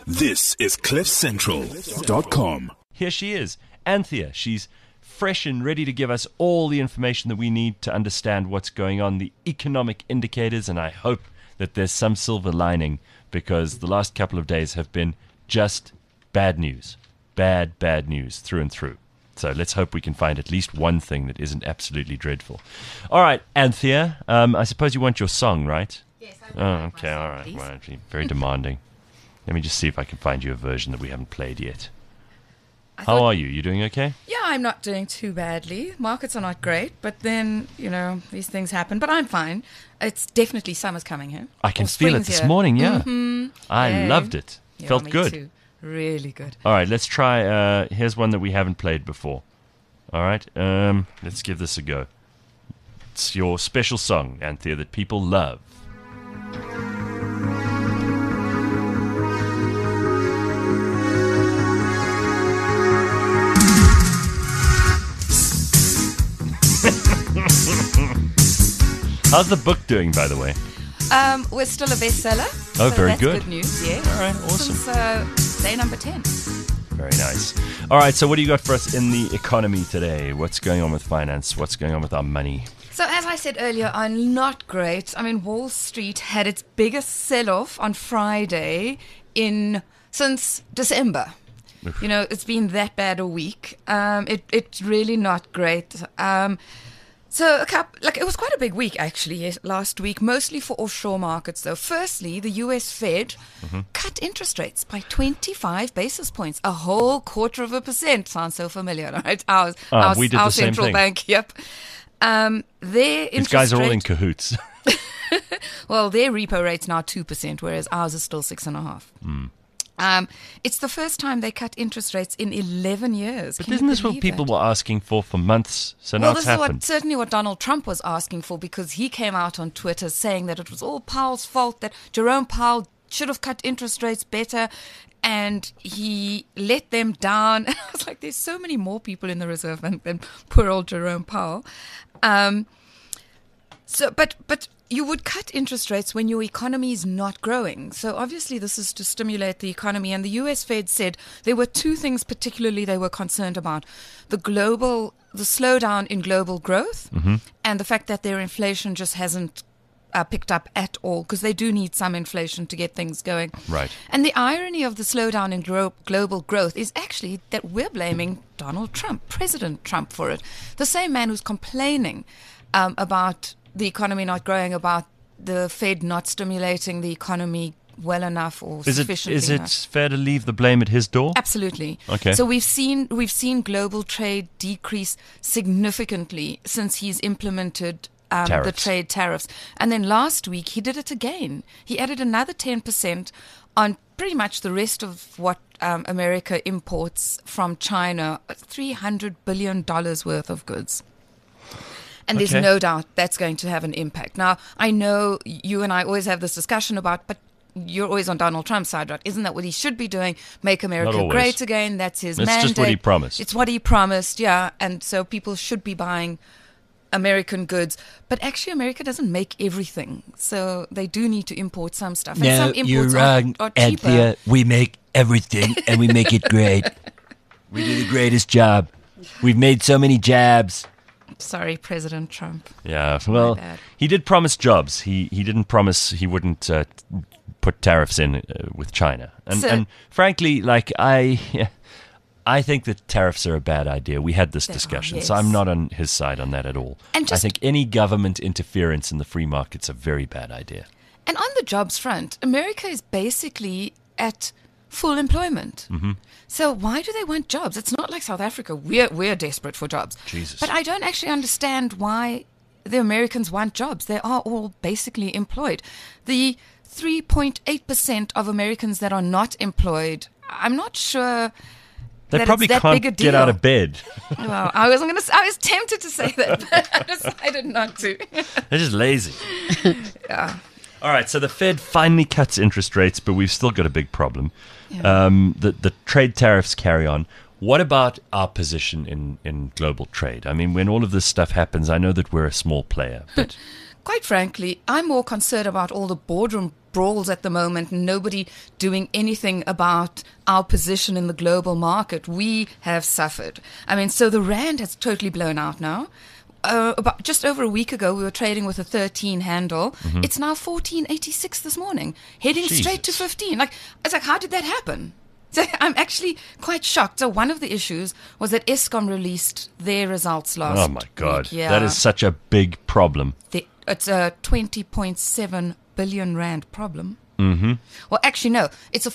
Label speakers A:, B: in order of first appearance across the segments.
A: This is CliffCentral.com.
B: Here she is, Anthea. She's fresh and ready to give us all the information that we need to understand what's going on, the economic indicators, and I hope that there's some silver lining, because the last couple of days have been just bad news. Bad news through and through. So let's hope we can find at least one thing that isn't absolutely dreadful. All right, Anthea, I suppose you want your song, right?
C: Yes, I
B: Oh, okay, all right. Well, very demanding. Let me just see if I can find you a version that we haven't played yet. How are you? You doing okay?
C: Yeah, I'm not doing too badly. Markets are not great, but then, these things happen. But I'm fine. It's definitely summer's coming here.
B: I can feel it this morning, yeah.
C: Mm-hmm.
B: I loved it.
C: Yeah,
B: Felt
C: me
B: good.
C: Too. Really good.
B: All right, let's try. Here's one that we haven't played before. All right, let's give this a go. It's your special song, Anthea, that people love. How's the book doing, by the way?
C: We're still a bestseller.
B: Oh,
C: so
B: very
C: that's
B: good.
C: Good news, yeah.
B: All right, awesome.
C: Since day number 10.
B: Very nice. All right, so what do you got for us in the economy today? What's going on with finance? What's going on with our money?
C: So as I said earlier, I'm not great. I mean, Wall Street had its biggest sell-off on Friday since December.
B: Oof.
C: It's been that bad a week. It's really not great. So it was quite a big week actually last week, mostly for offshore markets though. Firstly, the US Fed cut interest rates by 25 basis points, a whole 0.25%. Sounds so familiar, right?
B: We did the same
C: central
B: thing.
C: Bank, yep. Their
B: These guys are all in cahoots.
C: Well, their repo rate's now 2%, whereas ours is still 6.5%. It's the first time they cut interest rates in 11 years.
B: But
C: Can you
B: isn't this what
C: believe
B: people
C: that?
B: were asking for months? So now
C: Well,
B: it's
C: this is
B: happened.
C: certainly what Donald Trump was asking for, because he came out on Twitter saying that it was all Powell's fault, that Jerome Powell should have cut interest rates better, and he let them down. I was like, there's so many more people in the Reserve Bank than poor old Jerome Powell. But you would cut interest rates when your economy is not growing. So obviously this is to stimulate the economy. And the US Fed said there were two things particularly they were concerned about: the slowdown in global growth, and the fact that their inflation just hasn't picked up at all, because they do need some inflation to get things going.
B: Right.
C: And the irony of the slowdown in global growth is actually that we're blaming Donald Trump, President Trump, for it. The same man who's complaining about the economy not growing, about the Fed not stimulating the economy well enough or sufficiently
B: Is
C: enough.
B: it fair to leave the blame at his door?
C: Absolutely.
B: Okay.
C: So we've seen global trade decrease significantly since he's implemented the
B: Tariffs.
C: trade tariffs. And then last week he did it again. He added another 10% on pretty much the rest of what America imports from China, $300 billion worth of goods. And there's
B: Okay.
C: no doubt that's going to have an impact. Now, I know you and I always have this discussion about, but you're always on Donald Trump's side, right? Isn't that what he should be doing? Make
B: Not
C: America
B: always.
C: great again. That's his
B: It's
C: mandate.
B: just what he promised.
C: It's what he promised, yeah. And so people should be buying American goods. But actually, America doesn't make everything. So they do need to import some stuff. And
D: No,
C: some
D: you're
C: imports
D: wrong,
C: are cheaper.
D: Anthea. We make everything, and we make it great. We do the greatest job. We've made so many jabs.
C: Sorry, President Trump.
B: Yeah, well,
C: bad.
B: he did promise jobs. He didn't promise he wouldn't put tariffs in with China. And frankly, I think that tariffs are a bad idea. We had this
C: They are,
B: discussion,
C: yes.
B: so I'm not on his side on that at all.
C: And
B: I
C: just-
B: think any government interference in the free market's a very bad idea.
C: And on the jobs front, America is basically at full employment.
B: Mm-hmm.
C: So why do they want jobs? It's not like South Africa. We're desperate for jobs.
B: Jesus.
C: But I don't actually understand why the Americans want jobs. They are all basically employed. The 3.8% of Americans that are not employed, I'm not sure
B: They
C: that
B: probably
C: it's that
B: can't
C: big a
B: get out
C: deal.
B: of bed.
C: Well, I was tempted to say that, but I decided not to.
B: They're just lazy.
C: Yeah.
B: All right, so the Fed finally cuts interest rates, but we've still got a big problem.
C: Yeah.
B: The trade tariffs carry on. What about our position in global trade? I mean, when all of this stuff happens, I know that we're a small player, but
C: Quite frankly, I'm more concerned about all the boardroom brawls at the moment, nobody doing anything about our position in the global market. We have suffered. I mean, so the rand has totally blown out now. About just over a week ago, we were trading with a 13 handle.
B: Mm-hmm.
C: It's now 14.86 this morning, heading straight to 15. It's like, how did that happen? So I'm actually quite shocked. So one of the issues was that Eskom released their results last week.
B: Oh, my God.
C: Yeah.
B: That is such a big problem.
C: It's a 20.7 billion rand problem.
B: Mm-hmm.
C: Well, actually, no. It's a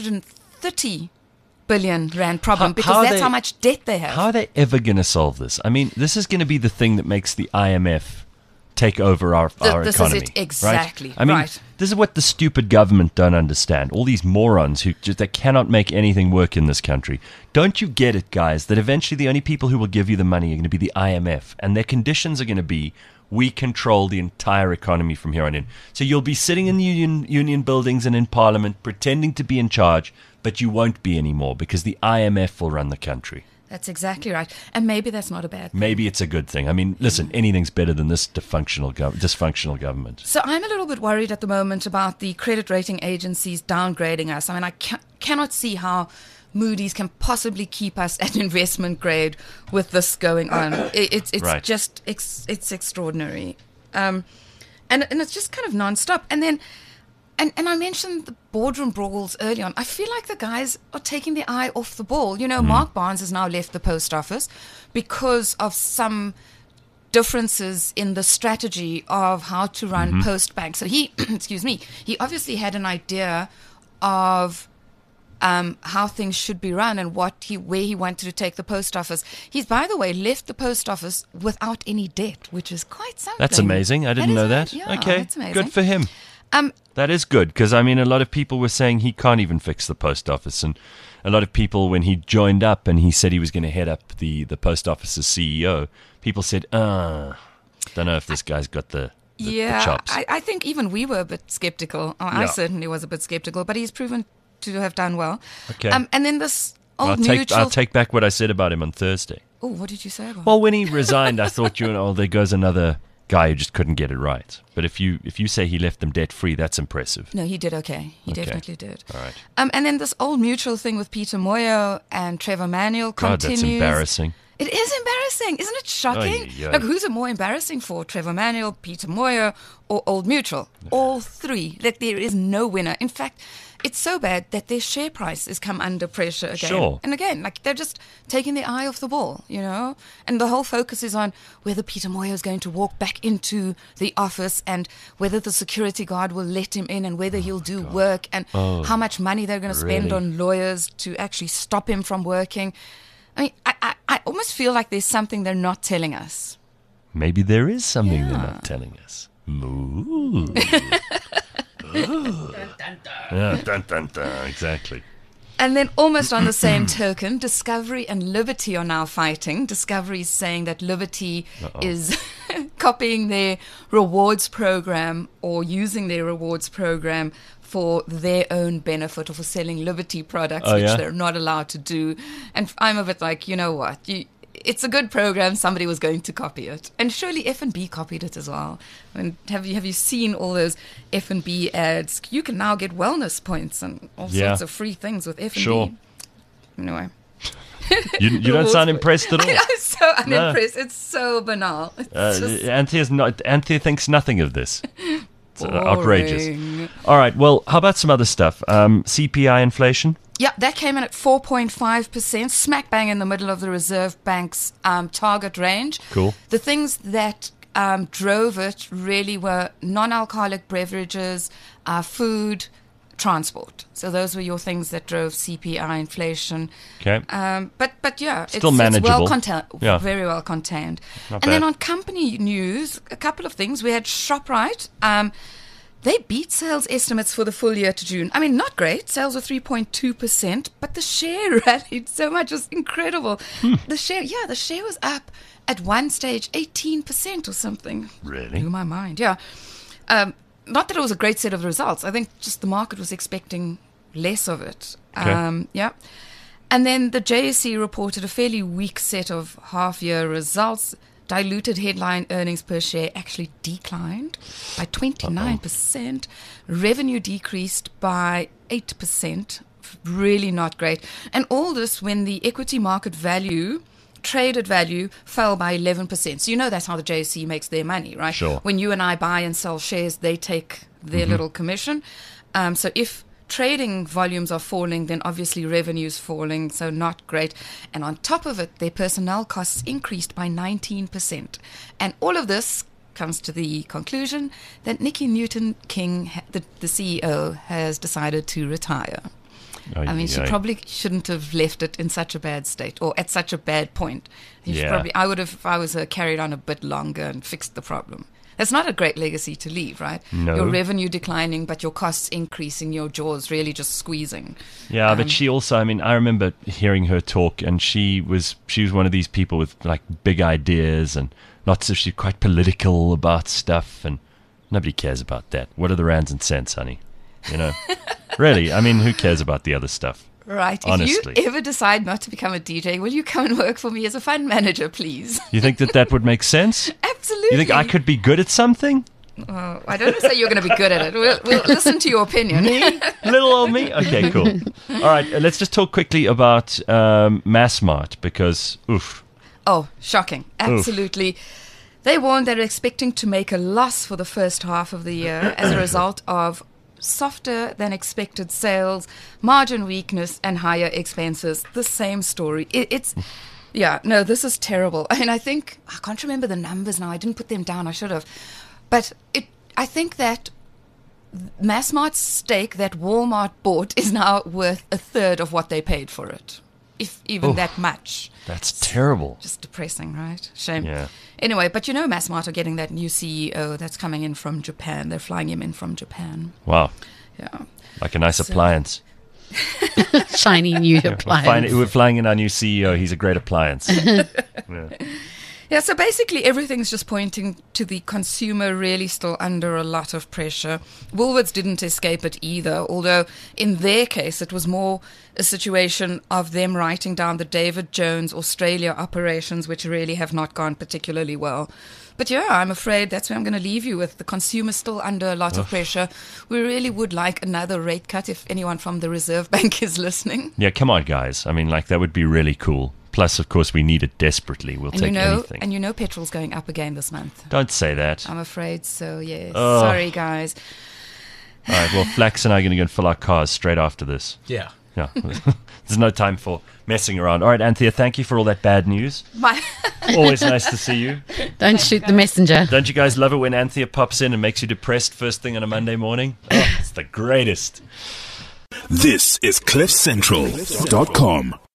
C: 430 billion rand problem
B: How
C: because that's how much debt they have.
B: How are they ever going to solve this? I mean, this is going to be the thing that makes the IMF take over our
C: This
B: economy.
C: is it, exactly.
B: Right? I mean, this is what the stupid government don't understand. All these morons who just they cannot make anything work in this country. Don't you get it, guys, that eventually the only people who will give you the money are going to be the IMF, and their conditions are going to be we control the entire economy from here on in. So you'll be sitting in the union buildings and in Parliament pretending to be in charge, but you won't be anymore because the IMF will run the country.
C: That's exactly right. And maybe that's not a bad thing.
B: Maybe it's a good thing. I mean, listen, anything's better than this dysfunctional government.
C: So I'm a little bit worried at the moment about the credit rating agencies downgrading us. I mean, I cannot see how Moody's can possibly keep us at investment grade with this going on. It's
B: Right.
C: just it's extraordinary, and it's just kind of nonstop. And then, and I mentioned the boardroom brawls early on. I feel like the guys are taking their eye off the ball. You know, Mark Barnes has now left the post office because of some differences in the strategy of how to run Post Bank. So he, excuse me, he obviously had an idea of how things should be run and where he wanted to take the post office. He's, by the way, left the post office without any debt, which is quite something.
B: That's amazing. I didn't know that.
C: Yeah,
B: Okay,
C: that's amazing.
B: good for him. That is good because, I mean, a lot of people were saying he can't even fix the post office. And a lot of people, when he joined up and he said he was going to head up the post office as CEO, people said, don't know if this guy's got the chops.
C: I think even we were a bit skeptical. I certainly was a bit skeptical, but he's proven to have done well.
B: Okay.
C: And then this
B: I'll take back what I said about him on Thursday.
C: Oh, what did you say about him?
B: Well, when he resigned, I thought, there goes another guy who just couldn't get it right. But if you say he left them debt-free, that's impressive.
C: No, he did okay. He definitely did.
B: All right.
C: And then this Old Mutual thing with Peter Moyo and Trevor Manuel continues.
B: God, that's embarrassing.
C: It is embarrassing. Isn't it shocking?
B: Oy.
C: Like, who's it more embarrassing for? Trevor Manuel, Peter Moyo, or Old Mutual? All three. Like, there is no winner. In fact, it's so bad that their share price has come under pressure again.
B: Sure.
C: And again, like, they're just taking their eye off the ball, you know? And the whole focus is on whether Peter Moyo is going to walk back into the office and whether the security guard will let him in and whether he'll do work and how much money they're going to spend on lawyers to actually stop him from working. I mean, I almost feel like there's something they're not telling us.
B: Maybe there is something they're not telling us. Moo. Yeah, dun, dun, dun. Exactly.
C: And then almost on the same token, Discovery and Liberty are now fighting. Discovery is saying that Liberty is copying their rewards program or using their rewards program for their own benefit or for selling Liberty products, which they're not allowed to do. And I'm a bit like, you know what? It's a good program. Somebody was going to copy it, and surely F&B copied it as well. And have you seen all those F&B ads? You can now get wellness points and all sorts of free things with F&B.
B: Sure.
C: Anyway,
B: you don't sound impressed at all.
C: I'm so unimpressed. No. It's so banal.
B: Anthea thinks nothing of this. It's outrageous. All right. Well, how about some other stuff? CPI inflation.
C: Yeah, that came in at 4.5%, smack bang in the middle of the Reserve Bank's target range.
B: Cool.
C: The things that drove it really were non-alcoholic beverages, food, transport. So those were your things that drove CPI inflation.
B: Okay.
C: But yeah,
B: still manageable.
C: It's well contained, very well contained.
B: Not
C: and
B: bad.
C: then on company news, a couple of things. We had ShopRite. They beat sales estimates for the full year to June. I mean, not great. Sales were 3.2%, but the share rallied so much. It was incredible. The share was up at one stage 18% or something.
B: Really?
C: Blew my mind, yeah. Not that it was a great set of results. I think just the market was expecting less of it.
B: Okay.
C: Yeah. And then the JSE reported a fairly weak set of half-year results. Diluted headline earnings per share actually declined by 29%. Revenue decreased by 8%. Really not great. And all this when the equity market value, traded value, fell by 11%. So you know that's how the JSE makes their money, right?
B: Sure.
C: When you and I buy and sell shares, they take their little commission. So if trading volumes are falling, then obviously revenue's falling, so not great. And on top of it, their personnel costs increased by 19%. And all of this comes to the conclusion that Nikki Newton-King, the CEO, has decided to retire. I mean, she probably shouldn't have left it in such a bad state or at such a bad point. I would have, if I was her, carried on a bit longer and fixed the problem. That's not a great legacy to leave, right?
B: No.
C: Your revenue declining, but your costs increasing, your jaws really just squeezing.
B: Yeah, but she also, I mean, I remember hearing her talk, and she was one of these people with like big ideas, and lots of, she's quite political about stuff, and nobody cares about that. What are the rands and cents, honey? You know, really, I mean, who cares about the other stuff?
C: Right.
B: Honestly.
C: If you ever decide not to become a DJ, will you come and work for me as a fund manager, please?
B: You think that would make sense?
C: Absolutely.
B: You think I could be good at something?
C: Oh, I don't say you're going to be good at it. We'll listen to your opinion.
B: Me? Little old me? Okay, cool. All right, let's just talk quickly about Massmart, because, oof.
C: Oh, shocking. Absolutely. They warned they're expecting to make a loss for the first half of the year as a result of softer than expected sales, margin weakness, and higher expenses. The same story. This is terrible. I mean, I can't remember the numbers now. I didn't put them down. I should have. But I think that Massmart's stake that Walmart bought is now worth a third of what they paid for it, if even that much.
B: That's terrible.
C: Just depressing, right? Shame.
B: Yeah.
C: Anyway, but you know Massmart are getting that new CEO that's coming in from Japan. They're flying him in from Japan.
B: Wow.
C: Yeah.
B: Like a nice appliance.
E: Shiny new appliance.
B: We're flying in our new CEO. He's a great appliance.
C: Yeah, so basically everything's just pointing to the consumer really still under a lot of pressure. Woolworths didn't escape it either, although in their case it was more a situation of them writing down the David Jones Australia operations, which really have not gone particularly well. But yeah, I'm afraid that's where I'm going to leave you with. The consumer still under a lot of pressure. We really would like another rate cut if anyone from the Reserve Bank is listening.
B: Yeah, come on, guys. I mean, like, that would be really cool. Plus, of course, we need it desperately. We'll take anything.
C: And you know petrol's going up again this month.
B: Don't say that.
C: I'm afraid so, yes.
B: Oh.
C: Sorry, guys.
B: All right, well, Flax and I are going to go and fill our cars straight after this.
F: Yeah.
B: Yeah. There's no time for messing around. All right, Anthea, thank you for all that bad news. Always nice to see you.
E: Don't shoot the messenger.
B: Don't you guys love it when Anthea pops in and makes you depressed first thing on a Monday morning? Oh, it's the greatest.
A: This is CliffCentral.com.